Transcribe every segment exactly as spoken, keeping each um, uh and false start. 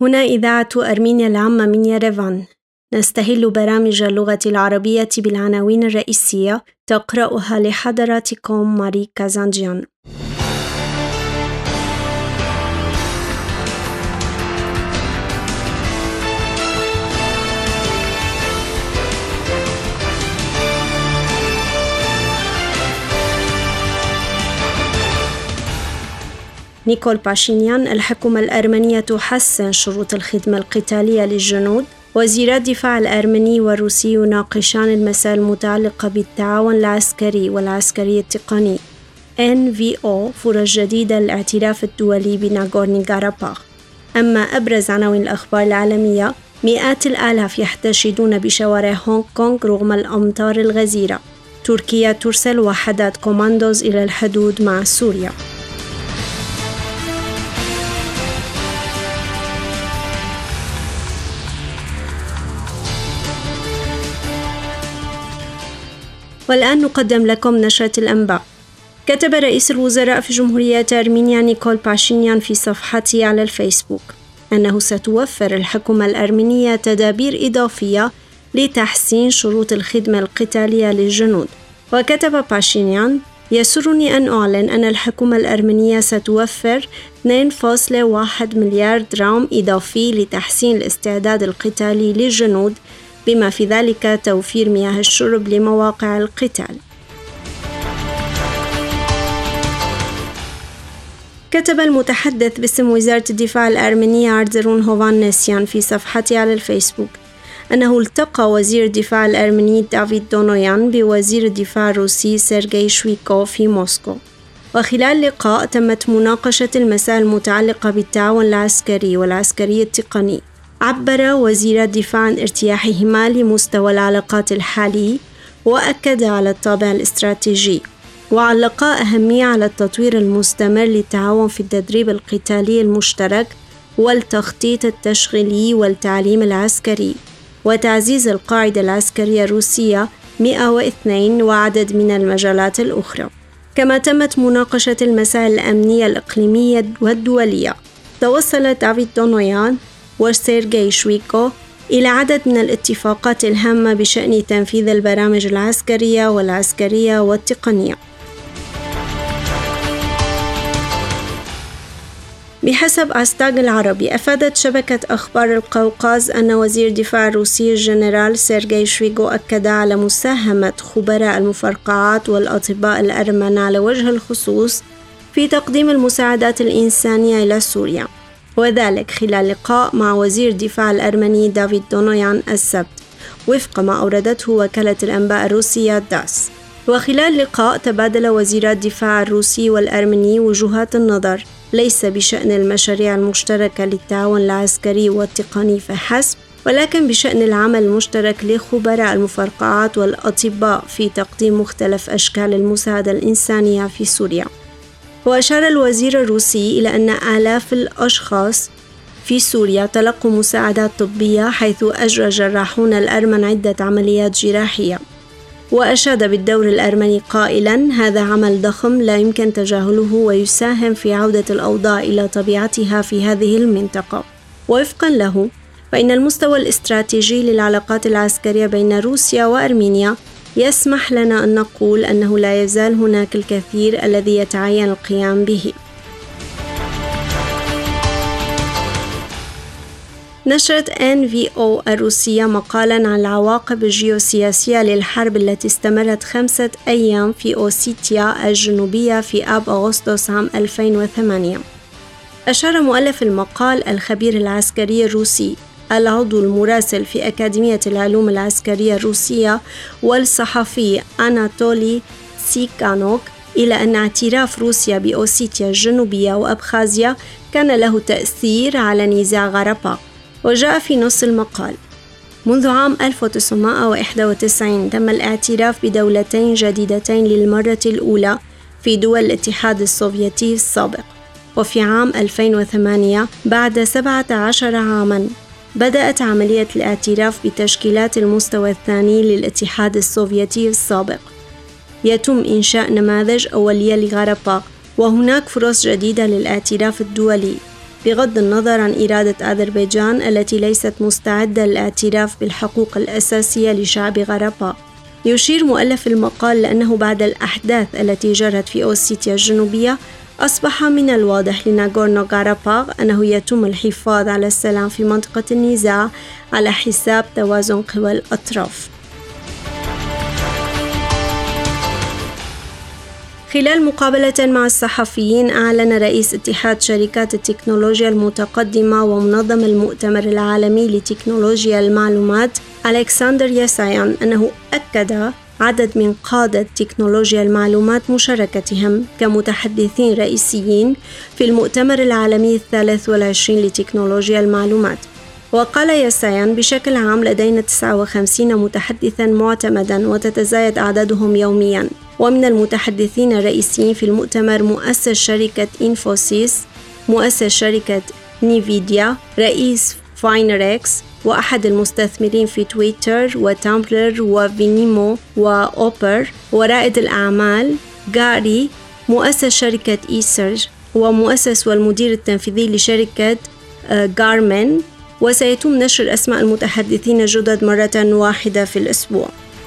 هنا إذاعة أرمينيا العامة من يريفان. نستهل برامج اللغة العربية بالعناوين الرئيسية، تقرأها لحضراتكم ماري كازانجيان. نيكول باشينيان: الحكومة الأرمنية تحسن شروط الخدمة القتالية للجنود. وزيرا الدفاع الأرمني والروسي يناقشان المسائل المتعلقة بالتعاون العسكري والعسكري التقني. إن في أو: فرص جديدة للاعتراف الدولي بناغورنو كاراباخ. أما أبرز عناوين الأخبار العالمية: مئات الآلاف يحتشدون بشوارع هونغ كونغ رغم الأمطار الغزيرة. تركيا ترسل وحدات كوماندوز إلى الحدود مع سوريا. والآن نقدم لكم نشرة الأنباء. كتب رئيس الوزراء في جمهورية أرمينيا نيكول باشينيان في صفحته على الفيسبوك أنه ستوفر الحكومة الأرمينية تدابير إضافية لتحسين شروط الخدمة القتالية للجنود. وكتب باشينيان: يسرني أن أعلن أن الحكومة الأرمينية ستوفر اثنين فاصلة واحد مليار درهم إضافي لتحسين الاستعداد القتالي للجنود، بما في ذلك توفير مياه الشرب لمواقع القتال. كتب المتحدث باسم وزارة الدفاع الأرمينية أردرون هوفانيسيان في صفحته على الفيسبوك أنه التقى وزير الدفاع الأرميني دافيد دونويان بوزير الدفاع الروسي سيرغي شويكو في موسكو. وخلال اللقاء تمت مناقشة المسائل المتعلقة بالتعاون العسكري والعسكري التقني. عبر وزير الدفاع عن ارتياحهما لمستوى العلاقات الحالي، وأكد على الطابع الاستراتيجي، وعلقا أهمية على التطوير المستمر للتعاون في التدريب القتالي المشترك والتخطيط التشغيلي والتعليم العسكري، وتعزيز القاعدة العسكرية الروسية مئة واثنين وعدد من المجالات الأخرى. كما تمت مناقشة المسائل الأمنية الإقليمية والدولية. توصل دافيد دونويان وسيرغي شويكو إلى عدد من الاتفاقات الهامة بشأن تنفيذ البرامج العسكرية والعسكرية والتقنية. بحسب أستاغ العربي، أفادت شبكة أخبار القوقاز أن وزير الدفاع الروسي الجنرال سيرغي شويغو أكد على مساهمة خبراء المفرقعات والأطباء الأرمن على وجه الخصوص في تقديم المساعدات الإنسانية إلى سوريا، وذلك خلال لقاء مع وزير الدفاع الأرمني دافيد دونويان السبت، وفق ما أوردته وكالة الأنباء الروسية داس. وخلال اللقاء تبادل وزير الدفاع الروسي والأرمني وجهات النظر ليس بشأن المشاريع المشتركة للتعاون العسكري والتقني فحسب، ولكن بشأن العمل المشترك لخبراء المفرقعات والأطباء في تقديم مختلف أشكال المساعدة الإنسانية في سوريا. وأشار الوزير الروسي إلى أن آلاف الأشخاص في سوريا تلقوا مساعدات طبية، حيث أجرى جراحون الأرمن عدة عمليات جراحية. وأشاد بالدور الأرمني قائلاً: هذا عمل ضخم لا يمكن تجاهله ويساهم في عودة الأوضاع إلى طبيعتها في هذه المنطقة. ووفقاً له، فإن المستوى الاستراتيجي للعلاقات العسكرية بين روسيا وأرمينيا يسمح لنا أن نقول أنه لا يزال هناك الكثير الذي يتعين القيام به. نشرت إن في أو الروسية مقالاً عن العواقب الجيوسياسية للحرب التي استمرت خمسة أيام في أوسيتيا الجنوبية في آب أغسطس عام ألفين وثمانية. أشار مؤلف المقال الخبير العسكري الروسي العضو المراسل في أكاديمية العلوم العسكرية الروسية والصحفي أناتولي سيكانوك إلى أن اعتراف روسيا بأوسيتيا الجنوبية وأبخازيا كان له تأثير على نزاع غاراباخ. وجاء في نص المقال: منذ عام ألف وتسعمائة وواحد وتسعين تم الاعتراف بدولتين جديدتين للمرة الأولى في دول الاتحاد السوفيتي السابق، وفي عام ألفين وثمانية بعد سبعة عشر عاماً بدأت عملية الاعتراف بتشكيلات المستوى الثاني للاتحاد السوفيتي السابق. يتم إنشاء نماذج أولية لغاراباخ، وهناك فرص جديدة للاعتراف الدولي. بغض النظر عن إرادة أذربيجان التي ليست مستعدة للاعتراف بالحقوق الأساسية لشعب غرباء. يشير مؤلف المقال لأنه بعد الأحداث التي جرت في أوسيتيا الجنوبية أصبح من الواضح لناغورنو غاراباغ أنه يتم الحفاظ على السلام في منطقة النزاع على حساب توازن قوى الأطراف. خلال مقابلة مع الصحفيين، أعلن رئيس اتحاد شركات التكنولوجيا المتقدمة ومنظم المؤتمر العالمي لتكنولوجيا المعلومات ألكسندر ياسايان أنه أكد عدد من قادة تكنولوجيا المعلومات مشاركتهم كمتحدثين رئيسيين في المؤتمر العالمي الثالث والعشرين لتكنولوجيا المعلومات. وقال ياسايان: بشكل عام لدينا تسعة وخمسين متحدثاً معتمداً وتتزايد أعدادهم يومياً. ومن المتحدثين الرئيسيين في المؤتمر مؤسس شركة إنفوسيس، مؤسس شركة نيفيديا، رئيس فاينريكس، وأحد المستثمرين في تويتر وتامبلر وفينيمو وأوبر، ورائد الأعمال غاري، مؤسس شركة إيسرج، ومؤسس والمدير التنفيذي لشركة غارمن. وسيتم نشر أسماء المتحدثين الجدد مرة واحدة في الأسبوع.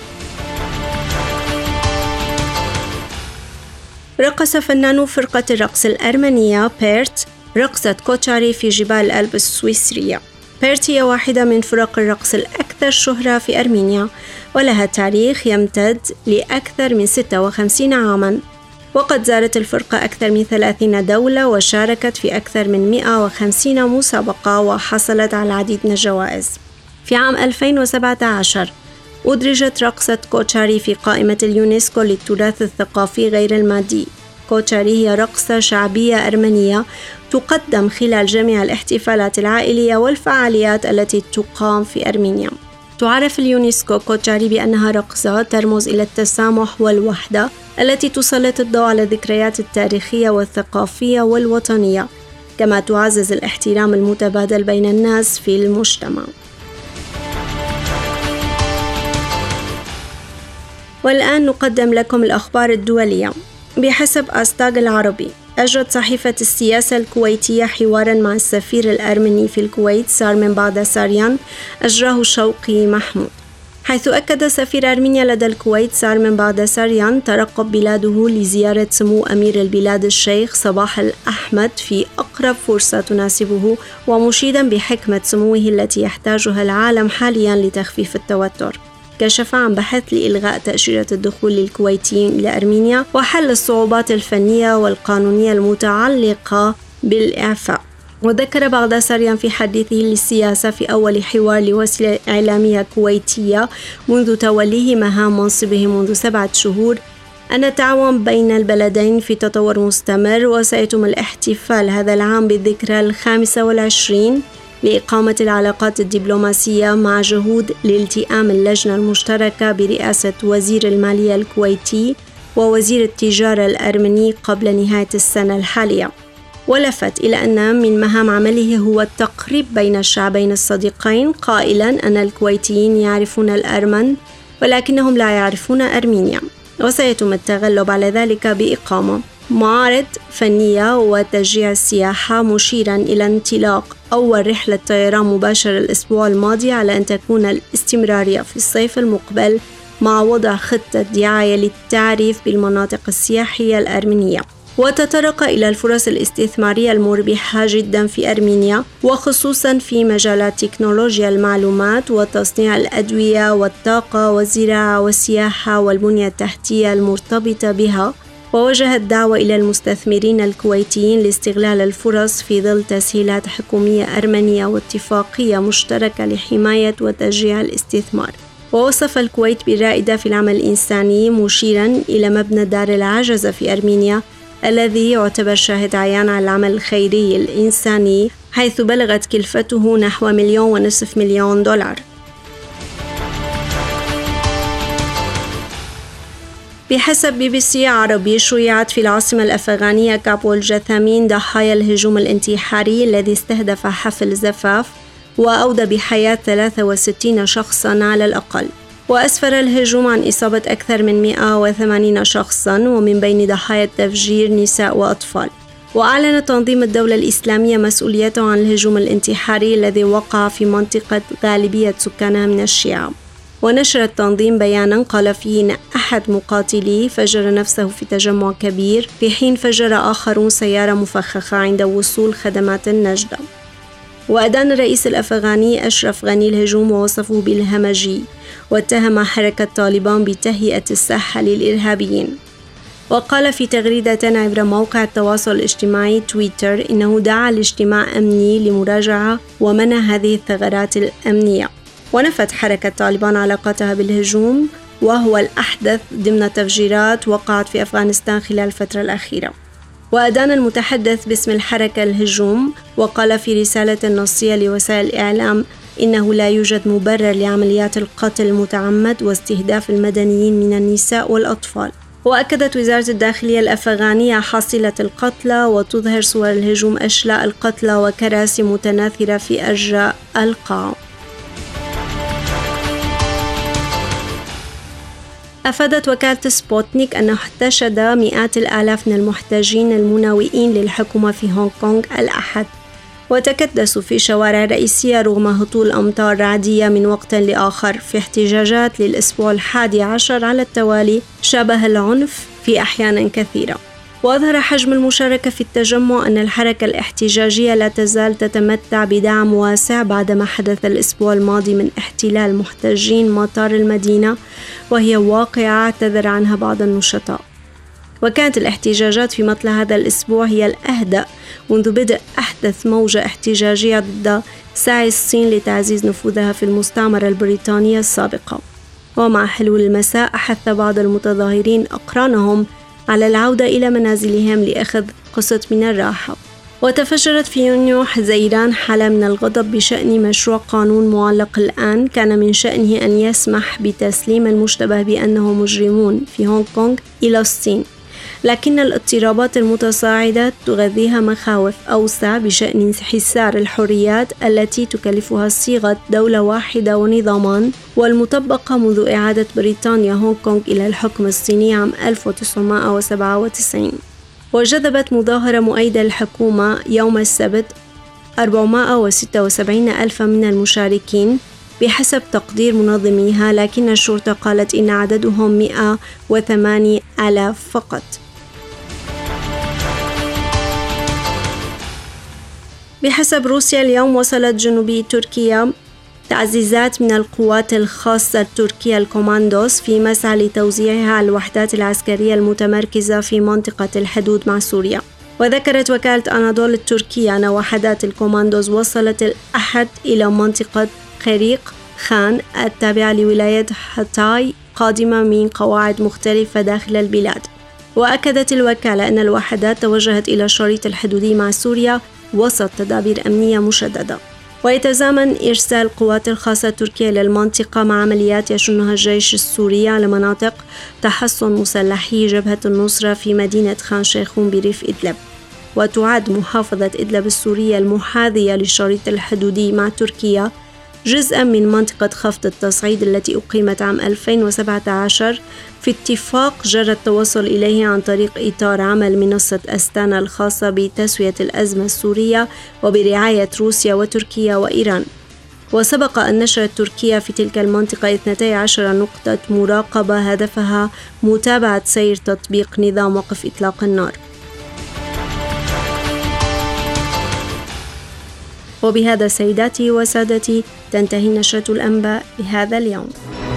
رقص فنان فرقة الرقص الأرمنية بيرت رقصة كوتشاري في جبال الألب السويسرية. بيرت هي واحدة من فرق الرقص الأكثر شهرة في أرمينيا، ولها تاريخ يمتد لأكثر من ستة وخمسين عاماً، وقد زارت الفرقة أكثر من ثلاثين دولة وشاركت في أكثر من مئة وخمسين مسابقة وحصلت على العديد من الجوائز. في عام ألفين وسبعة عشر أدرجت رقصة كوتشاري في قائمة اليونسكو للتراث الثقافي غير المادي. كوتشاري هي رقصة شعبية أرمنية تقدم خلال جميع الاحتفالات العائلية والفعاليات التي تقام في أرمينيا. تعرف اليونسكو كوتشاري بأنها رقصة ترمز إلى التسامح والوحدة التي تسلط الضوء على الذكريات التاريخية والثقافية والوطنية، كما تعزز الاحترام المتبادل بين الناس في المجتمع. والآن نقدم لكم الأخبار الدولية. بحسب أستاغ العربي، أجرت صحيفة السياسة الكويتية حواراً مع السفير الأرمني في الكويت سارمن باغداساريان أجراه شوقي محمود، حيث أكد سفير أرمينيا لدى الكويت سارمن باغداساريان ترقب بلاده لزيارة سمو أمير البلاد الشيخ صباح الأحمد في أقرب فرصة تناسبه، ومشيداً بحكمة سموه التي يحتاجها العالم حالياً لتخفيف التوتر. كشف عن بحث لإلغاء تأشيرة الدخول للكويتيين إلى أرمينيا وحل الصعوبات الفنية والقانونية المتعلقة بالإعفاء. وذكر باغداساريان في حديثه للسياسة في أول حوار لوسيلة إعلامية كويتية منذ توليه مهام منصبه منذ سبعة شهور أن التعاون بين البلدين في تطور مستمر، وسيتم الاحتفال هذا العام بالذكرى الخامسة والعشرين لإقامة العلاقات الدبلوماسية مع جهود لالتئام اللجنة المشتركة برئاسة وزير المالية الكويتي ووزير التجارة الأرمني قبل نهاية السنة الحالية. ولفت إلى أن من مهام عمله هو التقريب بين الشعبين الصديقين، قائلاً أن الكويتيين يعرفون الأرمن ولكنهم لا يعرفون أرمينيا، وسيتم التغلب على ذلك بإقامة معارض فنية وتشجيع السياحة، مشيراً إلى انطلاق أول رحلة طيران مباشرة الأسبوع الماضي على أن تكون الاستمرارية في الصيف المقبل، مع وضع خطة دعاية للتعريف بالمناطق السياحية الأرمنية. وتطرق إلى الفرص الاستثمارية المربحة جدا في أرمينيا، وخصوصا في مجالات تكنولوجيا المعلومات وتصنيع الأدوية والطاقة والزراعة والسياحة والبنية التحتية المرتبطة بها. ووجهت دعوة إلى المستثمرين الكويتيين لاستغلال الفرص في ظل تسهيلات حكومية أرمنية واتفاقية مشتركة لحماية وتشجيع الاستثمار. ووصف الكويت بالرائدة في العمل الإنساني، مشيرا إلى مبنى دار العجزة في أرمينيا الذي يعتبر شاهد عيان على العمل الخيري الإنساني، حيث بلغت كلفته نحو مليون ونصف مليون دولار. بحسب بي بي سي عربي، شيعت في العاصمة الأفغانية كابول جثامين ضحايا الهجوم الانتحاري الذي استهدف حفل زفاف وأودى بحياة ثلاثة وستين شخصاً على الأقل. وأسفر الهجوم عن إصابة أكثر من مئة وثمانين شخصاً، ومن بين ضحايا التفجير نساء وأطفال. وأعلن تنظيم الدولة الإسلامية مسؤوليته عن الهجوم الانتحاري الذي وقع في منطقة غالبية سكانها من الشيعة. ونشر التنظيم بيانا قال فيه إن أحد مقاتليه فجر نفسه في تجمع كبير، في حين فجر آخرون سيارة مفخخة عند وصول خدمات النجدة. وأدان الرئيس الأفغاني أشرف غني الهجوم ووصفه بالهمجي، واتهم حركة طالبان بتهيئة الساحة للإرهابيين. وقال في تغريدة عبر موقع التواصل الاجتماعي تويتر إنه دعا لاجتماع أمني لمراجعة ومنع هذه الثغرات الأمنية. ونفت حركة طالبان علاقتها بالهجوم، وهو الأحدث ضمن تفجيرات وقعت في أفغانستان خلال الفترة الأخيرة. وأدان المتحدث باسم الحركة الهجوم، وقال في رسالة نصية لوسائل الإعلام إنه لا يوجد مبرر لعمليات القتل المتعمد واستهداف المدنيين من النساء والأطفال. وأكدت وزارة الداخلية الأفغانية حصيلة القتلى، وتظهر صور الهجوم أشلاء القتلى وكراسي متناثرة في أرجاء القاعة. أفادت وكالة سبوتنيك أنه احتشد مئات الآلاف من المحتجين المناوئين للحكومة في هونغ كونغ الأحد، وتكدسوا في شوارع رئيسية رغم هطول أمطار رعدية من وقت لآخر، في احتجاجات للأسبوع الحادي عشر على التوالي شابه العنف في أحيان كثيرة. وأظهر حجم المشاركة في التجمع أن الحركة الاحتجاجية لا تزال تتمتع بدعم واسع بعدما حدث الأسبوع الماضي من احتلال محتجين مطار المدينة، وهي واقعة اعتذر عنها بعض النشطاء. وكانت الاحتجاجات في مطلع هذا الأسبوع هي الأهدأ منذ بدء أحدث موجة احتجاجية ضد سعي الصين لتعزيز نفوذها في المستعمرة البريطانية السابقة. ومع حلول المساء أحث بعض المتظاهرين أقرانهم على العودة إلى منازلهم لأخذ قسط من الراحة. وتفجرت في يونيو حزيران حالة من الغضب بشأن مشروع قانون معلق الآن كان من شأنه أن يسمح بتسليم المشتبه بأنه مجرمون في هونغ كونغ إلى الصين، لكن الاضطرابات المتصاعدة تغذيها مخاوف أوسع بشأن انحسار الحريات التي تكلفها صيغة دولة واحدة ونظامان، والمطبقة منذ إعادة بريطانيا هونغ كونغ إلى الحكم الصيني عام ألف وتسعمائة وسبعة وتسعين. وجذبت مظاهرة مؤيدة للحكومة يوم السبت أربعمائة وستة وسبعين ألفا من المشاركين بحسب تقدير منظميها، لكن الشرطة قالت إن عددهم مئة وثمانية آلاف فقط. بحسب روسيا اليوم وصلت جنوبي تركيا تعزيزات من القوات الخاصة التركية الكوماندوس في مسعى لتوزيعها على الوحدات العسكرية المتمركزة في منطقة الحدود مع سوريا. وذكرت وكالة أناضول التركية أن وحدات الكوماندوس وصلت الأحد إلى منطقة خريق خان التابعة لولاية هاتاي قادمة من قواعد مختلفة داخل البلاد. وأكدت الوكالة أن الوحدات توجهت إلى الشريط الحدودي مع سوريا وسط تدابير أمنية مشددة. ويتزامن إرسال القوات الخاصة التركية للمنطقة مع عمليات يشنها الجيش السوري على مناطق تحصن مسلحي جبهة النصرة في مدينة خان شيخون بريف إدلب. وتعد محافظة إدلب السورية المحاذية للشريط الحدودي مع تركيا جزءا من منطقة خفض التصعيد التي أقيمت عام ألفين وسبعة عشر في اتفاق جرى التوصل إليه عن طريق إطار عمل منصة أستانا الخاصة بتسوية الأزمة السورية وبرعاية روسيا وتركيا وإيران. وسبق أن نشرت تركيا في تلك المنطقة اثنتي عشرة نقطة مراقبة هدفها متابعة سير تطبيق نظام وقف إطلاق النار. وبهذا سيداتي وسادتي تنتهي نشرة الأنباء لهذا اليوم.